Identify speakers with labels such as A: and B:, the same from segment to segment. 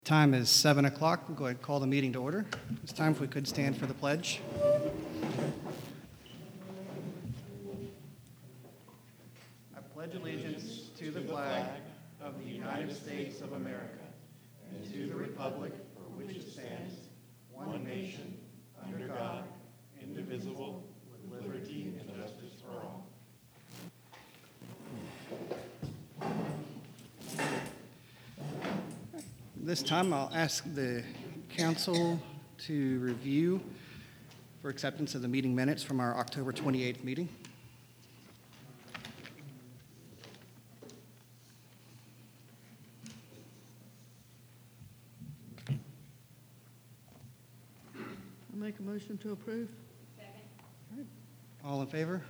A: Time is 7 o'clock. We'll go ahead and call the meeting to order. It's time if we could stand for the pledge. I pledge allegiance to the flag of the United States of America and to the republic for which it stands, one nation, under God, indivisible, with liberty and justice for all. This time, I'll ask the council to review for acceptance of the meeting minutes from our October 28th meeting.
B: I'll make a motion to approve.
C: Second.
A: All right. All in favor?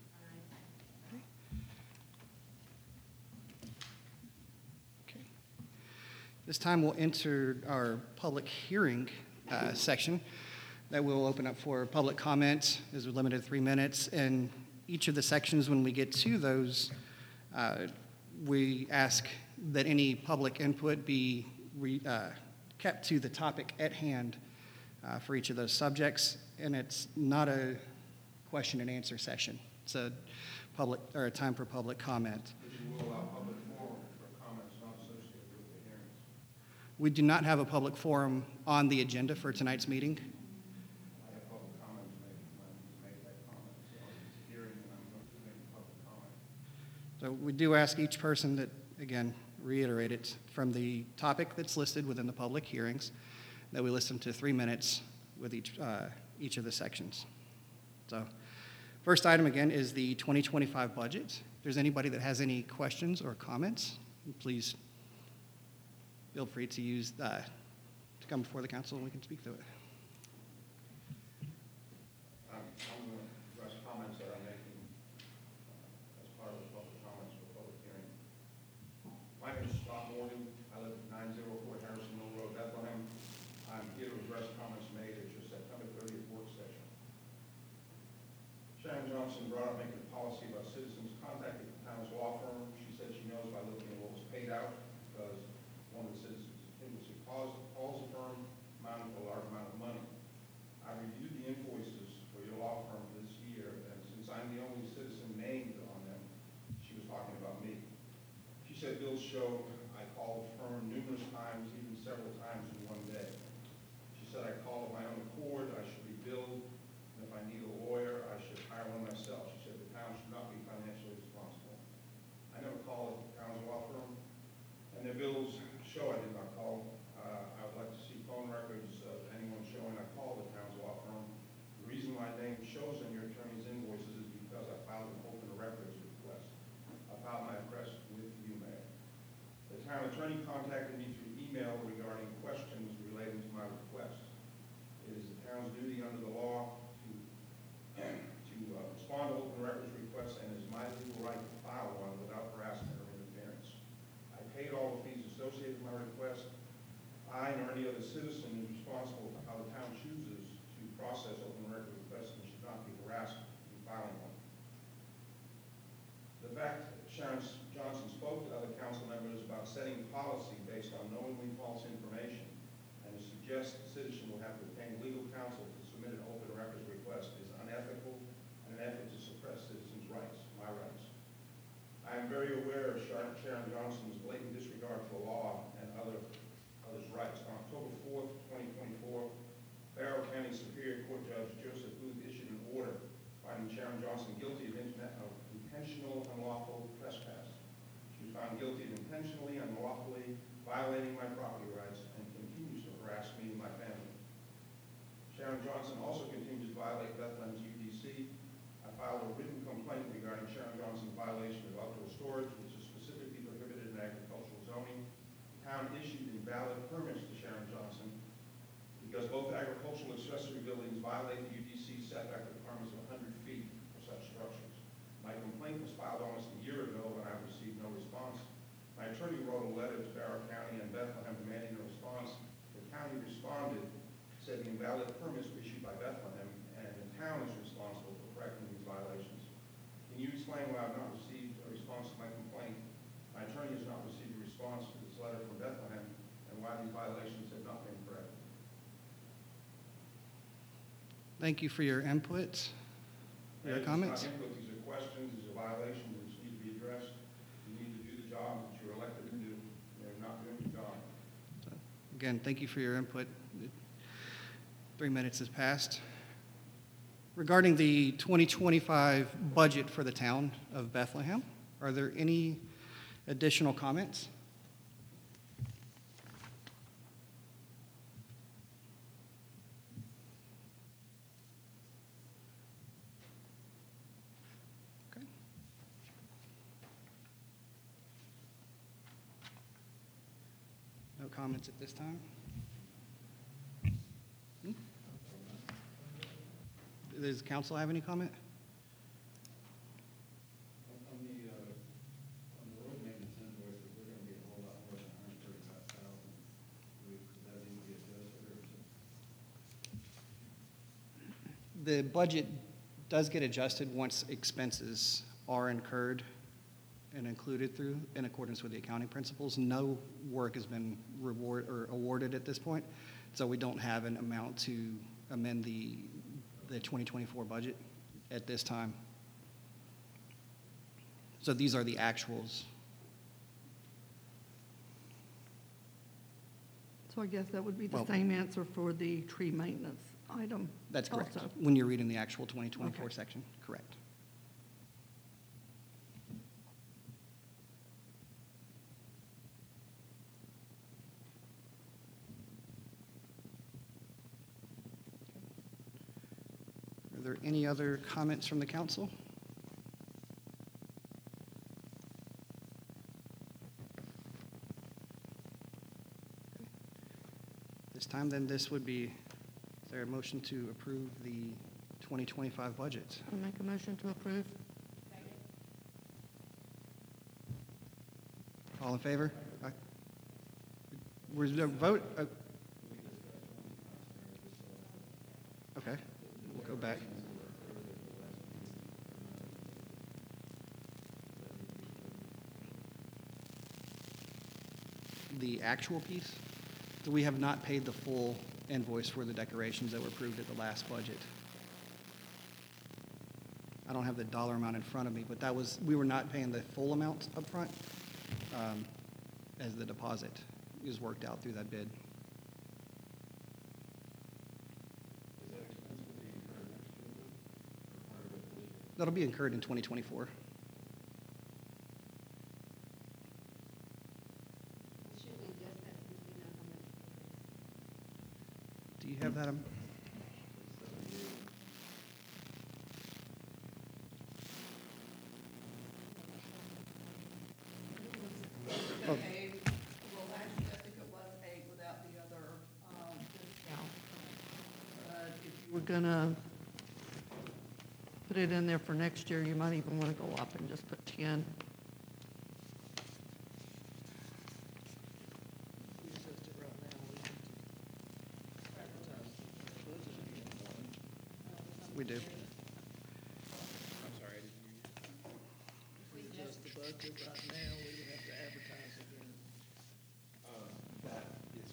A: Okay. This time we'll enter our public hearing section that we'll open up for public comment. Is limited to 3 minutes. And each of the sections, when we get to those, we ask that any public input be kept to the topic at hand for each of those subjects. And it's not a question and answer session. It's a public or a time for public comment.
D: But you will allow public forum for comments not associated with the hearings.
A: We do not have a public forum on the agenda for tonight's meeting.
D: I have public comment to make that comment. So it's a hearing and I'm going to make a public comment.
A: So we do ask each person that, again, reiterate it from the topic that's listed within the public hearings, that we listen to 3 minutes with each of the sections. So first item, again, is the 2025 budget. If there's anybody that has any questions or comments, please feel free to use to come before the council and we can speak to it.
D: I'm going to address comments that I'm making as part of the public comments for the public hearing. My name is Scott Morgan. I live at 904 Harrison Mill Road, Bethlehem. I'm here to address comments made at your September 30th work session. Sharon Johnson brought up making a policy about citizens contacting the town's law firm. She said she knows by looking at what was paid out because one of the citizens intimacy calls the firm amounting to a large amount of money. I reviewed the invoices for your law firm this year, and since I'm the only citizen named on them, she was talking about me. She said bills show I called the firm numerous times, even several times in one day. She said I called of my own accord, I should be billed, and if I need a lawyer, I should hire one myself. She said the town should not be financially responsible. I never called the town's law firm, and their bills show I did not call. I would like to see phone records of anyone showing I called the town's law firm. The reason my name shows in your attorney's invoices is because I filed an open records request. I filed my request with you, Mayor. The town attorney contacted me through email regarding questions relating to my request. It is the town's duty under the law to respond to open records requests, and it is my legal right to file one without harassment or interference. I paid all the fees associated with my request. I nor any other citizen is responsible for how the town chooses to process open record requests and should not be harassed in filing one. The fact that Sharon Johnson spoke to other council members about setting policy based on knowingly false information and to suggest the citizen will have to obtain legal counsel to submit an open records request is unethical and an effort to suppress citizens' rights, my rights. I am very aware of Sharon Johnson's blatant disregard for law and others' rights. On October 4th, 2024, Barrow County Superior Court Judge Joseph Booth issued an order finding Sharon Johnson guilty of intentional unlawful trespass. She was found guilty of intentionally unlawfully violating my property rights and continues to harass me and my family. Sharon Johnson also continues to violate Bethlehem's UDC. I filed a written complaint regarding Sharon Johnson's violation of outdoor storage, which is specifically prohibited in agricultural zoning. The town issued invalid permits to Sharon Johnson because both agricultural accessory buildings violate the UDC setback requirements of 100 feet for such structures. My complaint was filed almost a year ago and I received no response. My attorney wrote a letter to Barrow County and Bethlehem demanding a response. The county responded, said the invalid permits were issued by Bethlehem and the town is responsible for correcting these violations. Can you explain why I've not received a response to my complaint? My attorney has not received a response to this letter from Bethlehem and why these violations violations have not been corrected.
A: Thank you for your input, your
D: And
A: comments.
D: It's not input, these are questions, these are violations, these need to be addressed. You need to do the job that you're elected to do. They're not doing your job.
A: So, again, thank you for your input. 3 minutes has passed. Regarding the 2025 budget for the town of Bethlehem, are there any additional comments? Okay. No comments at this time? Does the council have any comment?
C: On the road maintenance invoices, they're gonna be a whole lot more than $135,000. Does that need to be adjusted or something?
A: The budget does get adjusted once expenses are incurred and included through, in accordance with the accounting principles. No work has been awarded at this point, so we don't have an amount to amend the 2024 budget at this time. So these are the actuals.
B: So I guess that would be the
A: Well-
B: same answer for the tree maintenance item.
A: That's correct.
B: also.
A: When you're reading the actual 2024
B: Okay.
A: section, correct. Are there any other comments from the council? This time, then, this would be, is there a motion to approve the 2025 budget?
B: I'll make a motion to approve.
A: All in favor? Aye. Was there a vote? Okay, we'll go back. The actual piece? So we have not paid the full invoice for the decorations that were approved at the last budget. I don't have the dollar amount in front of me, but that was, we were not paying the full amount upfront as the deposit is worked out through that bid.
C: Is that expense will be incurred next year or part of it this year?
A: That'll be incurred in 2024.
E: Should we adjust that since we know how much it is?
A: Do you have that? Oh.
F: Paid, well, actually, I think it was paid without the other discount.
B: But if you were gonna put it in there for next year, you might even want to go up and just put 10.
A: We do.
G: I'm sorry, I didn't hear you.
E: If we just,
G: The budget right now, we would have to advertise again.
C: That is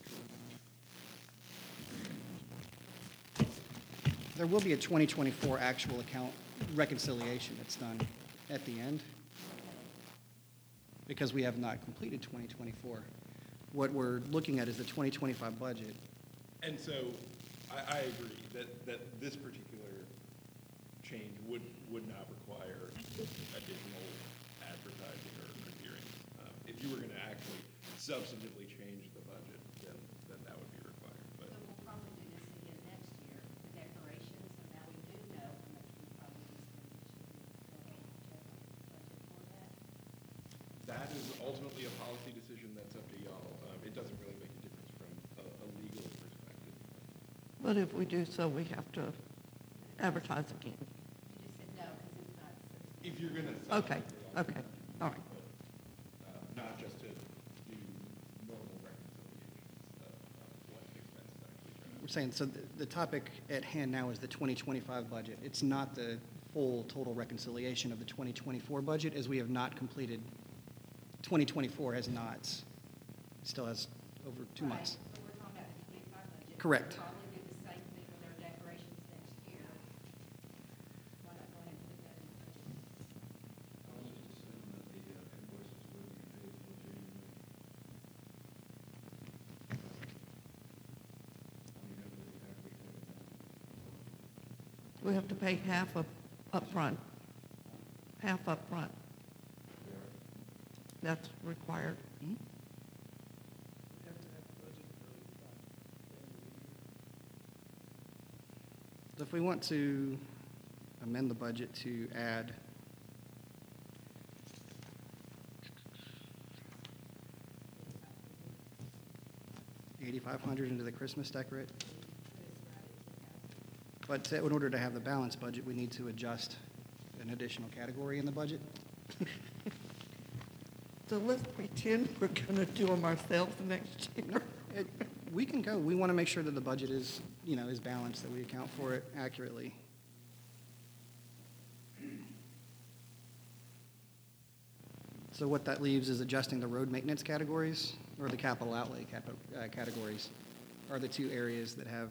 C: correct.
A: There will be a 2024 actual account reconciliation that's done at the end because we have not completed 2024. What we're looking at is the 2025 budget.
G: And so, I agree that this particular change would not require additional advertising or hearings. If you were gonna actually substantively change the budget, then that would be required, but.
E: but we'll probably do this again next year, the decorations, so now we do know how much we probably spend. Should we go ahead and check the budget for that?
G: That is ultimately a policy decision that's up to y'all. It doesn't really make a difference from a legal perspective.
B: But if we do so, we have to advertise again.
E: You just said no, because it's not substantive.
G: If you're gonna.
B: Okay, okay, all right.
G: Not just to do normal reconciliations of what expenses actually turn out.
A: We're saying, so the topic at hand now is the 2025 budget. It's not the full total reconciliation of the 2024 budget, as we have not completed, 2024 has not, still has over 2 months.
E: Right, but we're talking
A: Correct.
E: Probably do the same thing with our decorations next year. Why not go ahead and put that in the budget?
C: I was just assuming that the invoices wouldn't be paid till January. I mean, have we paid that?
B: We have to pay half upfront. Half upfront. That's required.
A: If we want to amend the budget to add $8,500 into the Christmas decorate, but in order to have the balanced budget, we need to adjust an additional category in the budget.
B: So let's pretend we're gonna do them ourselves next year.
A: We can go. We want to make sure that the budget is, is balanced, that we account for it accurately. So what that leaves is adjusting the road maintenance categories or the capital outlay categories are the two areas that have,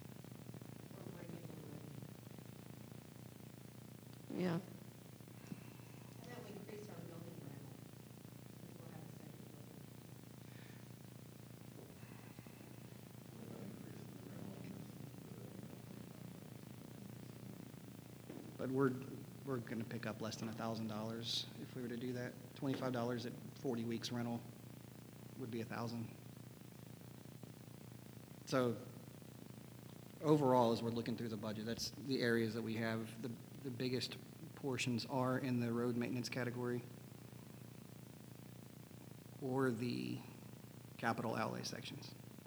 B: Yeah.
E: How about we increase our building rental? Because we'll have a second building.
A: but we're going to pick up less than $1,000 if we were to do that. $25 at 40 weeks rental would be $1,000. So overall, as we're looking through the budget, that's the areas that we have the biggest portions are in the road maintenance category or the capital outlay sections.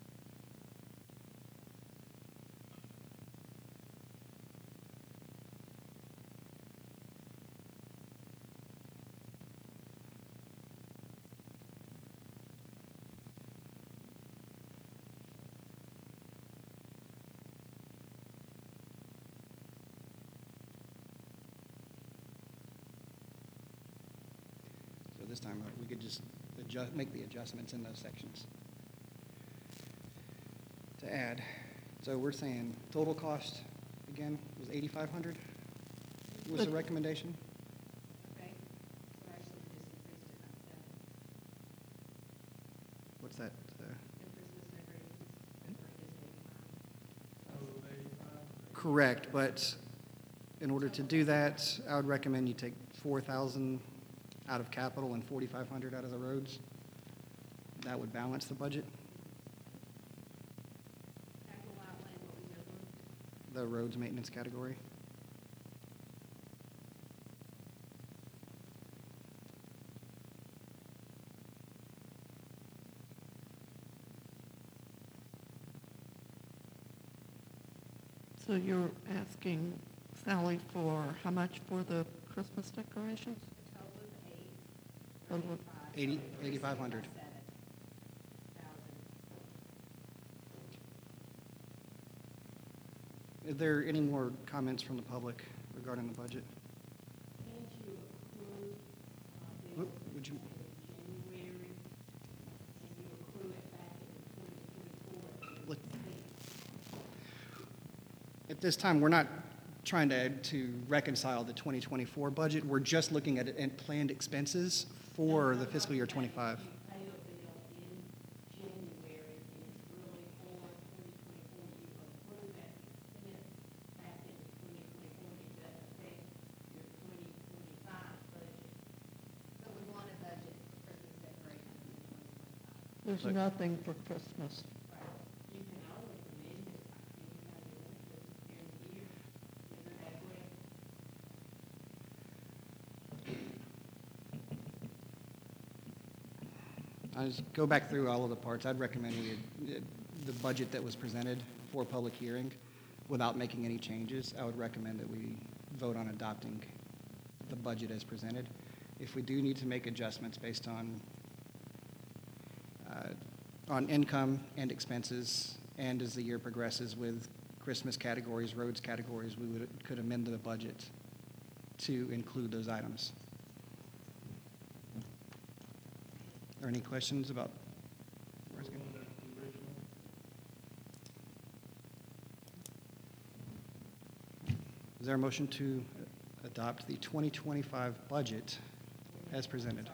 A: So this time, we could just make the adjustments in those sections. To add, so we're saying total cost, again, was $8,500 was the
B: But-
A: recommendation?
E: Okay, so actually we just increased it by 7.
A: What's that?
E: The Christmas decorations, the rate is 85.
A: Correct, but in order to do that, I would recommend you take 4,000 out of capital and 4,500 out of the roads. That would balance the budget,
E: Capital outlay, what was the other one?
A: the roads maintenance category.
B: So you're asking Sally for how much for the Christmas decorations?
E: A total of 8,
B: Total of
A: 80
E: so increase it by
A: 8,500.
E: 7,000.
A: Is there any more comments from the public regarding the budget?
E: Can't you accrue,
A: Would you,
E: in January, and you accrue it back in 2024?
A: Look- At this time, we're not trying to reconcile the 2024 budget. We're just looking at planned expenses for the fiscal year '25.
E: You pay a bill in January, and it's really for 2024, you accrue that expense back in 2024, it doesn't affect your 2025 budget. But we want to budget Christmas decorations in 2025.
B: There's
A: Look.
B: nothing for Christmas.
E: You can always amend it, anytime you want to, during the year, in the decorate.
A: I just go back through all of the parts. I'd recommend the budget that was presented for public hearing without making any changes. I would recommend that we vote on adopting the budget as presented. If we do need to make adjustments based on income and expenses, and as the year progresses with Christmas categories, roads categories, we could amend the budget to include those items. Are any questions about? Is there a motion to adopt the 2025 budget as presented?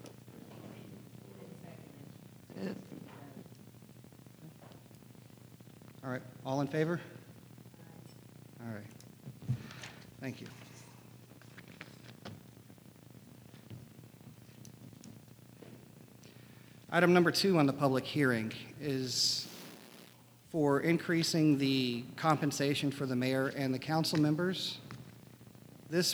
B: It-
A: All right, all in favor? All right. Thank you. Item number 2 on the public hearing is for increasing the compensation for the mayor and the council members. This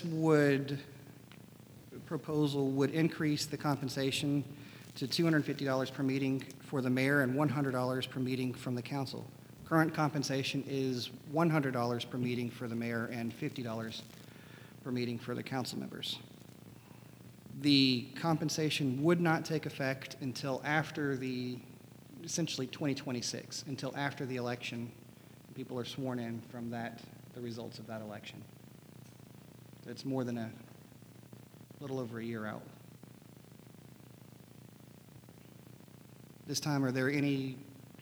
A: proposal would increase the compensation to $250 per meeting for the mayor and $100 per meeting from the council. Current compensation is $100 per meeting for the mayor and $50 per meeting for the council members. The compensation would not take effect until after essentially 2026, until after the election. People are sworn in from the results of that election. It's more than a little over a year out. This time, are there any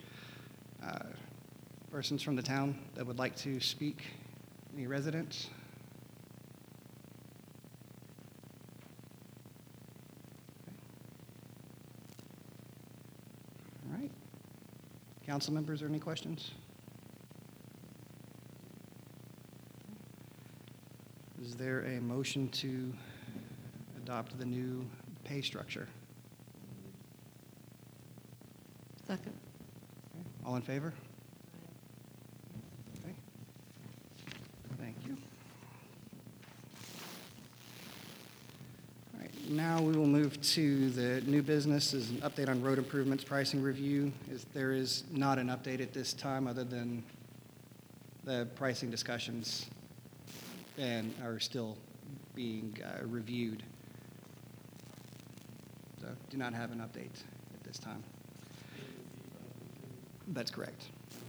A: persons from the town that would like to speak? Any residents? All right. Council members, are there any questions? Is there a motion to adopt the new pay structure?
B: Second.
A: All in favor? Okay. Thank you. All right, now we will move to the new business is an update on road improvements pricing review. There is not an update at this time other than the pricing discussions and are still being reviewed. So do not have an update at this time. That's correct.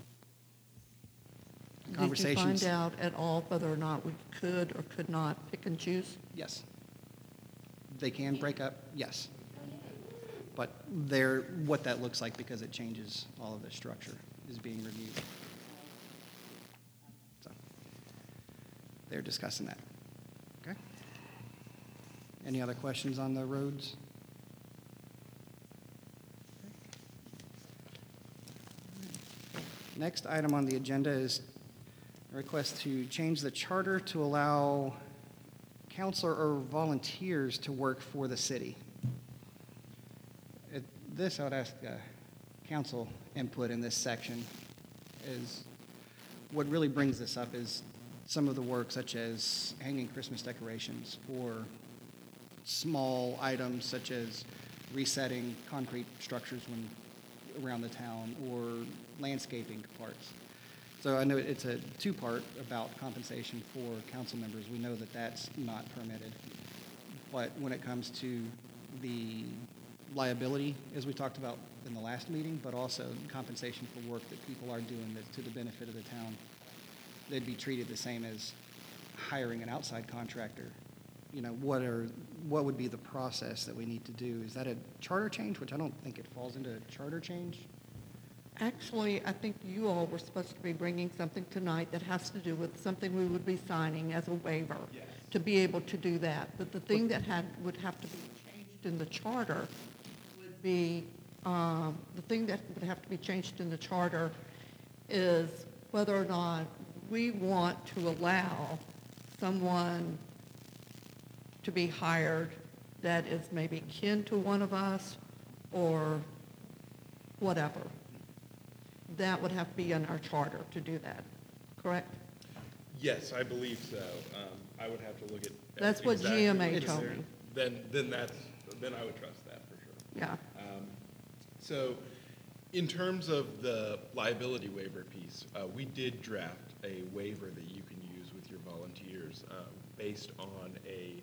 B: Did you
A: Conversations.
B: find out at all whether or not we could or could not pick and choose?
A: Yes. They can break up, yes. But what that looks like, because it changes all of the structure, is being reviewed. So they're discussing that. Okay? Any other questions on the roads? Next item on the agenda is a request to change the charter to allow counselor or volunteers to work for the city. This, I would ask council input in this section. Is what really brings this up is some of the work such as hanging Christmas decorations or small items such as resetting concrete structures around the town or landscaping parts. So I know it's a two-part about compensation for council members. We know that that's not permitted. But when it comes to the liability, as we talked about in the last meeting, but also compensation for work that people are doing to the benefit of the town, they'd be treated the same as hiring an outside contractor. You know, what would be the process that we need to do? Is that a charter change, which I don't think it falls into a charter change?
B: Actually, I think you all were supposed to be bringing something tonight that has to do with something we would be signing as a waiver to be able to do that. But the thing that would have to be changed in the charter would be, the thing that would have to be changed in the charter is whether or not we want to allow someone to be hired that is maybe kin to one of us or whatever. That would have to be in our charter to do that, correct?
G: Yes, I believe so. I would have to look at.
B: That's what
G: exactly
B: GMA
G: what's
B: told
G: there.
B: me.
G: Then I would trust that for sure.
B: Yeah.
G: So in terms of the liability waiver piece, we did draft a waiver that you can use with your volunteers based on a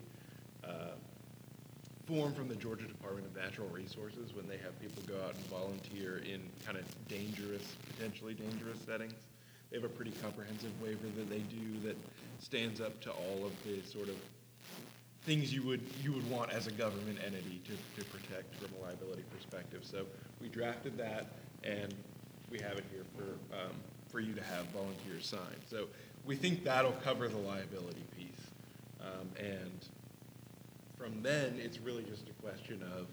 G: form from the Georgia Department of Natural Resources when they have people go out and volunteer in kind of dangerous, potentially dangerous settings. They have a pretty comprehensive waiver that they do that stands up to all of the sort of things you would want as a government entity to protect from a liability perspective. So we drafted that, and we have it here for you to have volunteers sign. So we think that'll cover the liability piece. And from then, it's really just a question of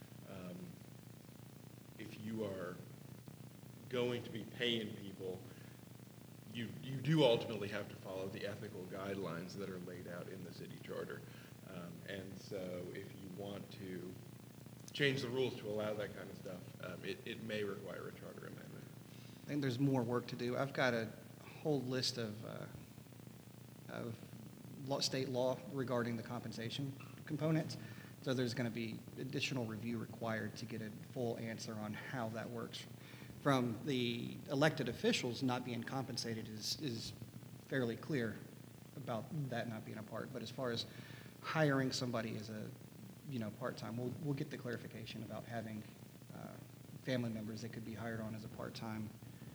G: if you are going to be paying people, you do ultimately have to follow the ethical guidelines that are laid out in the city charter. And so if you want to change the rules to allow that kind of stuff, it may require a charter amendment.
A: I think there's more work to do. I've got a whole list of state law regarding the compensation components. So there's going to be additional review required to get a full answer on how that works. From the elected officials not being compensated is fairly clear about that not being a part. But as far as hiring somebody as a part-time, we'll get the clarification about having family members that could be hired on as a part-time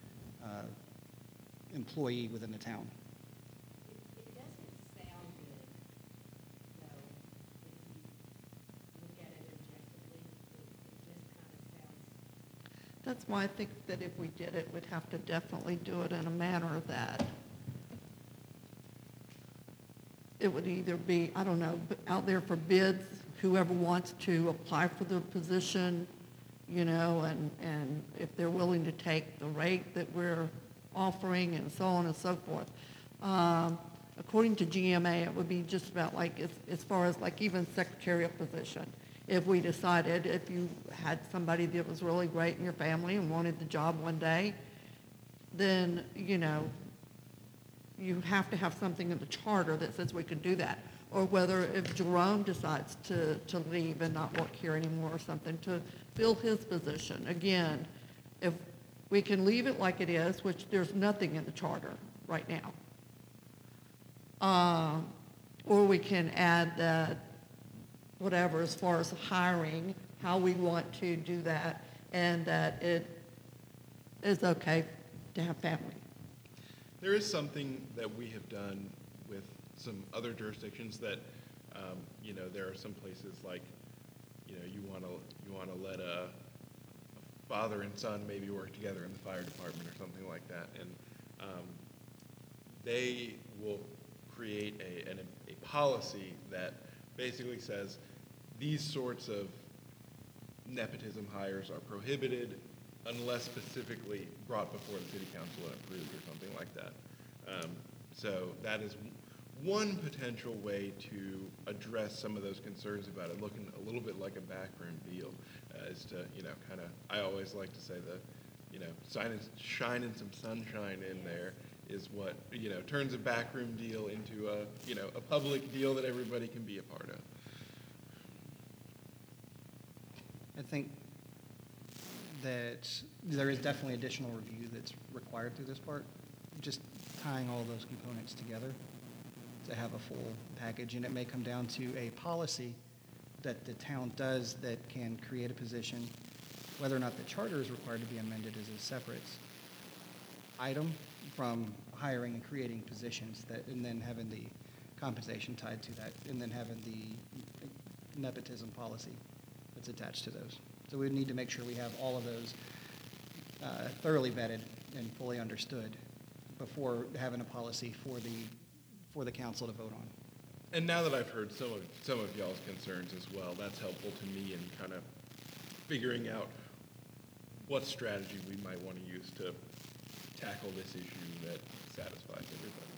A: employee within the town.
E: It doesn't sound good, though, if you look at it objectively. It just kind of sounds.
B: That's why I think that if we did it, we'd have to definitely do it in a manner that it would either be, I don't know, out there for bids, whoever wants to apply for the position, and if they're willing to take the rate that we're offering and so on and so forth. According to GMA, it would be just about like, as far as like even secretarial position. If we decided, if you had somebody that was really great in your family and wanted the job one day, then, you have to have something in the charter that says we can do that. Or whether if Jerome decides to leave and not work here anymore or something, to fill his position. Again, if we can leave it like it is, which there's nothing in the charter right now, or we can add that whatever as far as hiring, how we want to do that, and that it is okay to have family.
G: There is something that we have done with some other jurisdictions that, there are some places like, you want to let a father and son maybe work together in the fire department or something like that, and they will create a policy that basically says these sorts of nepotism hires are prohibited unless specifically brought before the city council and approved or something like that. So that is one potential way to address some of those concerns about it looking a little bit like a backroom deal, is to, kind of, I always like to say shining some sunshine in there is what, turns a backroom deal into a public deal that everybody can be a part of.
A: I think that there is definitely additional review that's required through this part, just tying all those components together to have a full package. And it may come down to a policy that the town does that can create a position. Whether or not the charter is required to be amended is a separate item from hiring and creating positions, and then having the compensation tied to that, and then having the nepotism policy that's attached to those. So we need to make sure we have all of those thoroughly vetted and fully understood before having a policy for the council to vote on.
G: And now that I've heard some of y'all's concerns as well, that's helpful to me in kind of figuring out what strategy we might want to use to tackle this issue that satisfies everybody.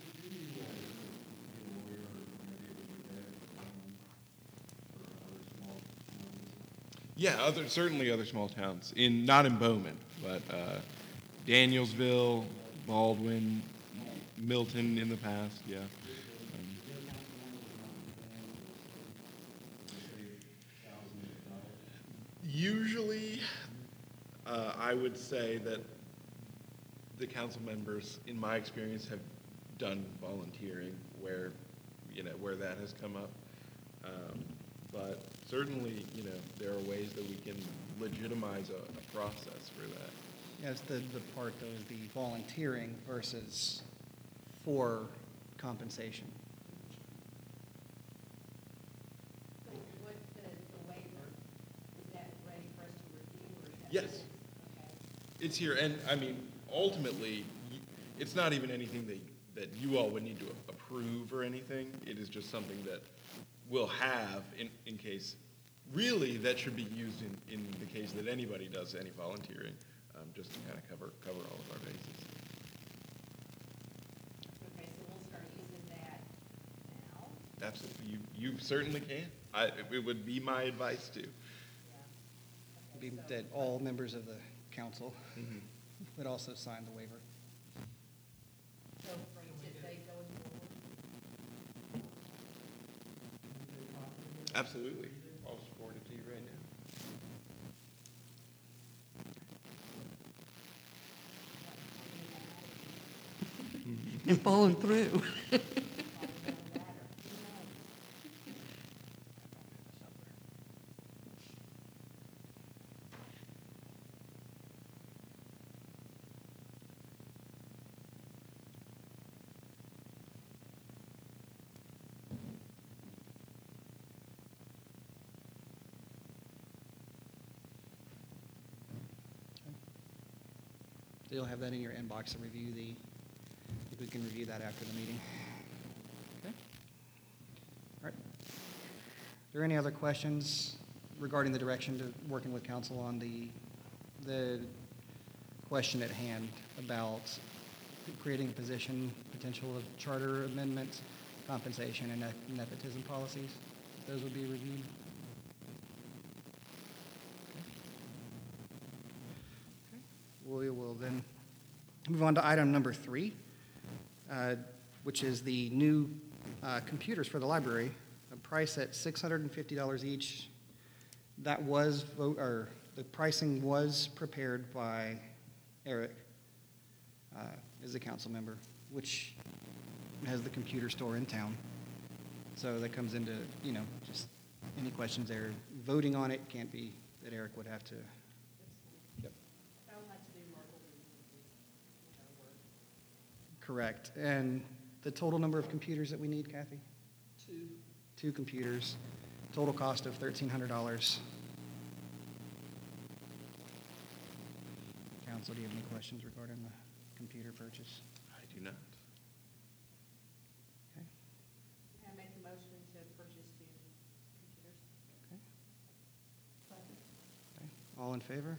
G: Yeah, certainly other small towns, not in Bowman, but Danielsville, Baldwin, Milton in the past, yeah. Usually, I would say that the council members, in my experience, have done volunteering where that has come up. But certainly, there are ways that we can legitimize a process for that.
A: Yes, the part though is the volunteering versus for compensation.
E: So what the waiver, is that ready for us to review, or is that?
G: Yes.
E: Okay.
G: It's here, and I mean, ultimately, it's not even anything that you all would need to approve or anything. It is just something that we'll have in case, really, that should be used in the case that anybody does any volunteering, just to kind of cover all of our bases.
E: Okay, so we'll start using that now.
G: Absolutely, you certainly can. It would be my advice too.
E: Yeah.
A: Be
E: Okay, so-
A: that all members of the council would also sign the waiver.
E: So for each day going forward?
G: Absolutely. I'll just forward it to you right now.
B: And following through.
E: Falling down the ladder. Who knows?
A: You'll have that in your inbox to review if we can review that after the meeting. Okay. All right. Are there any other questions regarding the direction to working with council on the question at hand about creating a position, potential of charter amendments, compensation, and nepotism policies? Those will be reviewed. We will then move on to item number 3, which is the new computers for the library, a price at $650 each. That was the pricing was prepared by Eric as a council member, which has the computer store in town. So that comes into, just any questions there. Voting on it can't be that Eric would have to. Yep.
E: I would like to do Markle work.
A: Correct. And the total number of computers that we need, Kathy?
F: 2.
A: 2 computers. Total cost of $1,300. Council, do you have any questions regarding the computer purchase?
G: I do not.
A: Okay.
E: I make a motion to purchase 2 computers.
A: Okay. Okay. All in favor?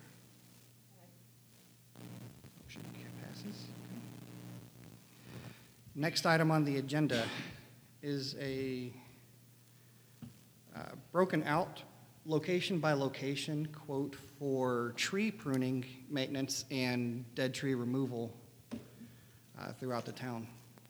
A: Motion passes. Okay. Next item on the agenda is a broken out location by location quote for tree pruning, maintenance, and dead tree removal throughout the town.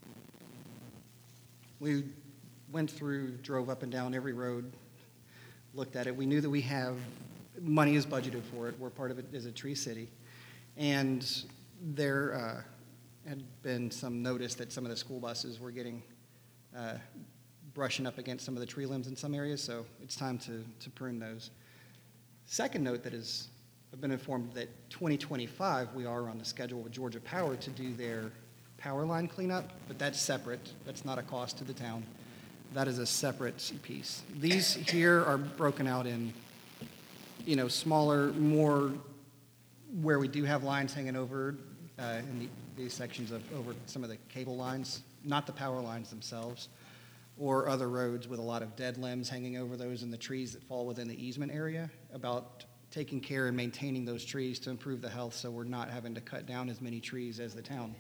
A: We went through, drove up and down every road, looked at it. We knew that we have money is budgeted for it. We're part of it as a tree city. And there had been some notice that some of the school buses were getting brushing up against some of the tree limbs in some areas, so it's time to prune those. Second note that is, I've been informed that 2025 we are on the schedule with Georgia Power to do their power line cleanup, but that's separate. That's not a cost to the town. That is a separate piece. These here are broken out in, smaller, more where we do have lines hanging over in these sections of over some of the cable lines, not the power lines themselves, or other roads with a lot of dead limbs hanging over those and the trees that fall within the easement area, about taking care and maintaining those trees to improve the health so we're not having to cut down as many trees as the town.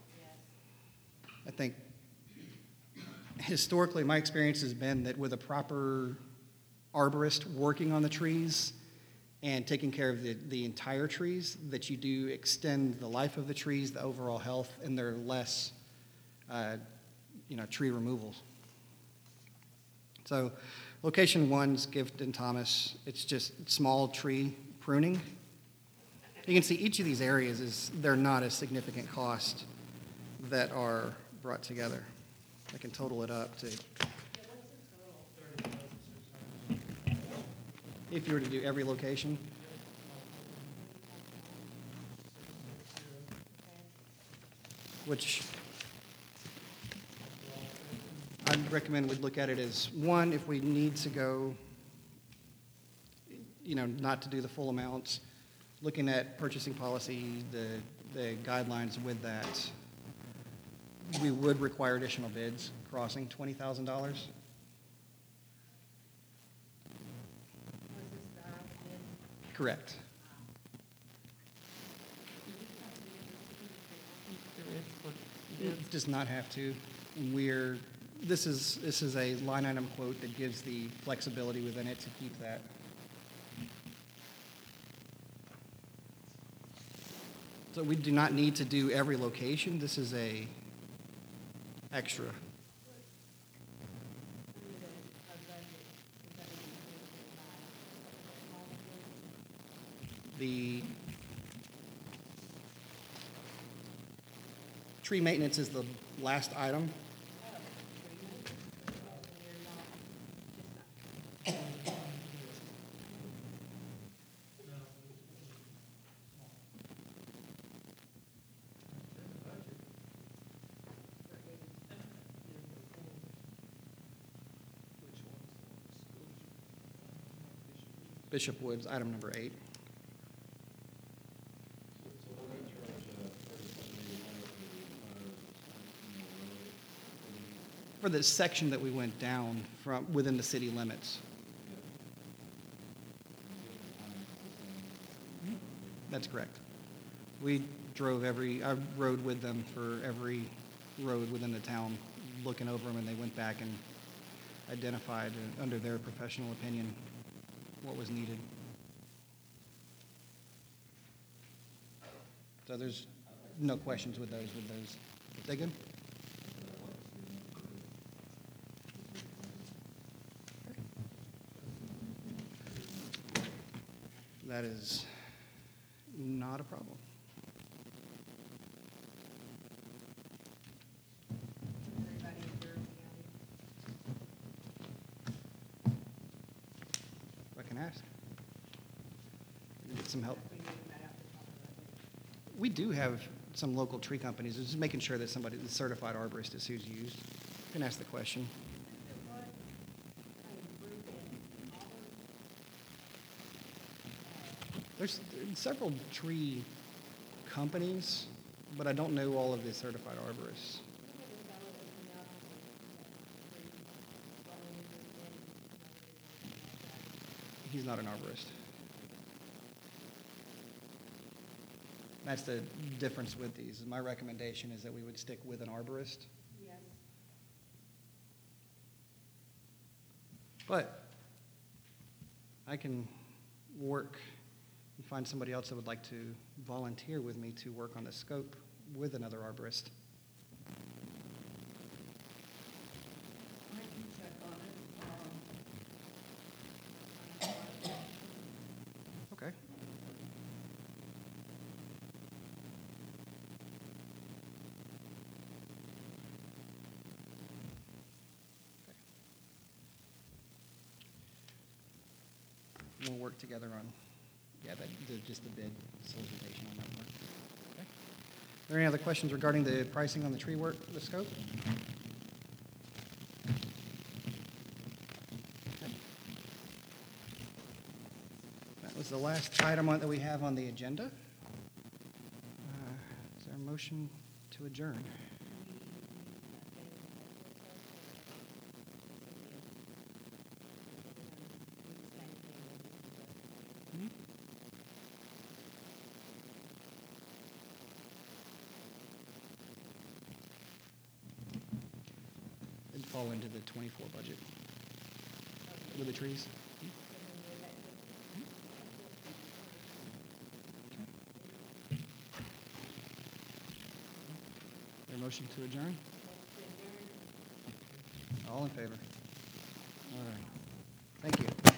A: I think historically my experience has been that with a proper arborist working on the trees and taking care of the entire trees, that you do extend the life of the trees, the overall health, and there are less tree removals. So location 1's Gift and Thomas. It's just small tree pruning. You can see each of these areas they're not a significant cost that are brought together. I can total it up to, if you were to do every location. Which I'd recommend we look at it as, one, if we need to go, not to do the full amounts, looking at purchasing policy, the guidelines with that. we would require additional bids crossing $20,000.
E: Was this the bid?
A: Correct.
B: There is for
A: It does not have to. And this is a line item quote that gives the flexibility within it to keep that. So we do not need to do every location. This is a extra. The tree maintenance is the last item. Bishop Woods, item number 8.
C: So we're gonna charge,
A: For the section that we went down from within the city limits. That's correct. We drove I rode with them for every road within the town, looking over them, and they went back and identified, under their professional opinion, what was needed. So there's no questions with those. Is that good? That is not a problem.
E: Everybody in Durham County?
A: If I can ask. Get some help.
E: We need that out the top of the budget.
A: We do have some local tree companies. It's just making sure that somebody, the certified arborist is who's used. You can ask the question.
E: What kind of group in Auburn?
A: There's several tree companies, but I don't know all of the certified arborists. He's not an arborist. That's the difference with these. My recommendation is that we would stick with an arborist.
E: Yes.
A: But I can work and find somebody else that would like to volunteer with me to work on the scope with another arborist.
F: I can check on it.
A: Okay. We'll work together on, just the bid solicitation on that one. Okay. Are there any other questions regarding the pricing on the tree work, the scope? Okay. That was the last item that we have on the agenda. Is there a motion to adjourn? It'd fall into the 24 budget with the trees. There a motion to adjourn? All in favor? All right. Thank you.